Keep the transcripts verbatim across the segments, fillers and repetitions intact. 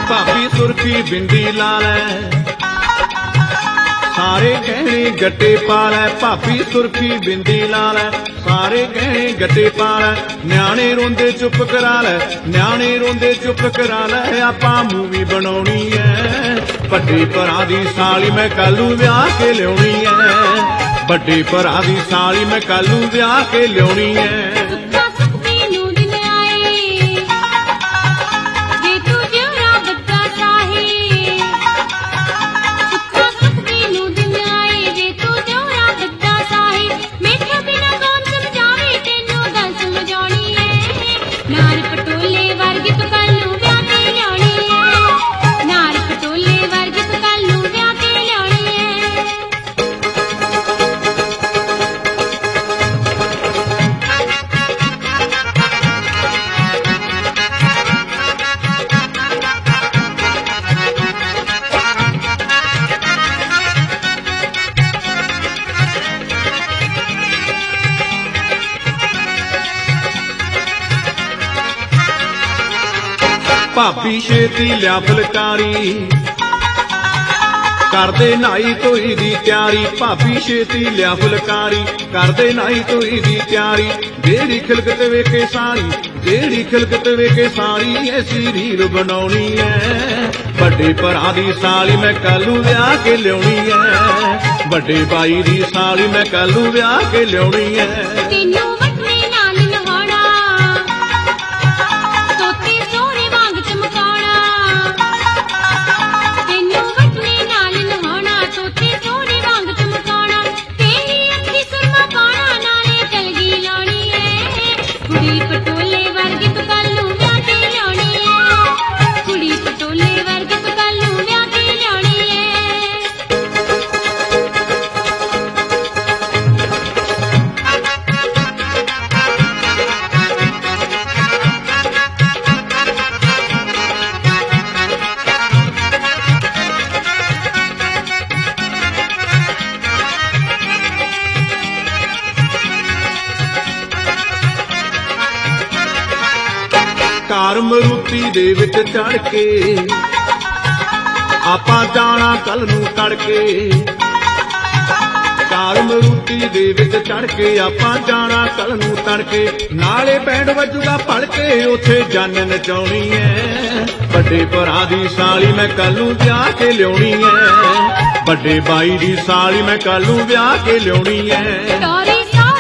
भाभी सुर्खी बिंदी ला लै, सारे गहने गट्टे पा लै। भाभी सुर्खी बिंदी ला लै, सारे गहने गट्टे पा लै। न्याणे रोंदे चुप करा लै, न्याणे रोंदे चुप करा लै। आपां मूवी बनाउणी है, वड्डे भरा दी साली मैं कल नूं विआह के लिआउणी है। वड्डे भरा दी साली मैं कल नूं विआह के लिआउणी है। भाभी छेती लिया फुलकारी, करदे नाई धोई दी तैयारी। भाभी छेती लिया फुलकारी, करदे नाई धोई दी तैयारी। जेड़ी खिलकत वेखे सारी, जेड़ी खिलकत वेखे सारी, ऐसी रील बनाउणी है। वड्डे भरा दी साली मैं कल नूं विआह के लिआउणी है। वड्डे भाई दी साली मैं कल नूं विआह के लिआउणी है। कार मरूती दे विच चढ़ के आपां जाना कल नूं तड़के। कार मरूती दे विच चढ़ के आपां जाना कल नूं तड़के। नाले बैंड वजूगा पड़ के उत्थे जन नचाउणी है। वड्डे भरा दी साली मैं कल नूं विआह के लिआउणी है। वड्डे बाई दी साली मैं कल नूं विआह के लिआउणी है।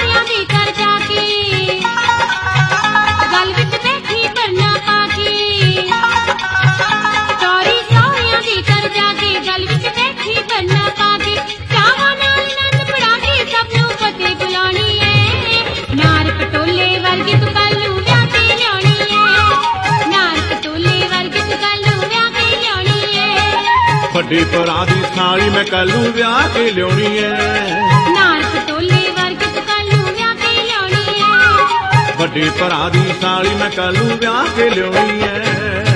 वड्डे भरा दी साली मैं कल नूं विआह के लिआउणी है। नाल पटोले वर्गी तूं कल नूं विआह के लिआउणी है। वड्डे भरा दी साली मैं कल नूं विआह के लिआउणी है।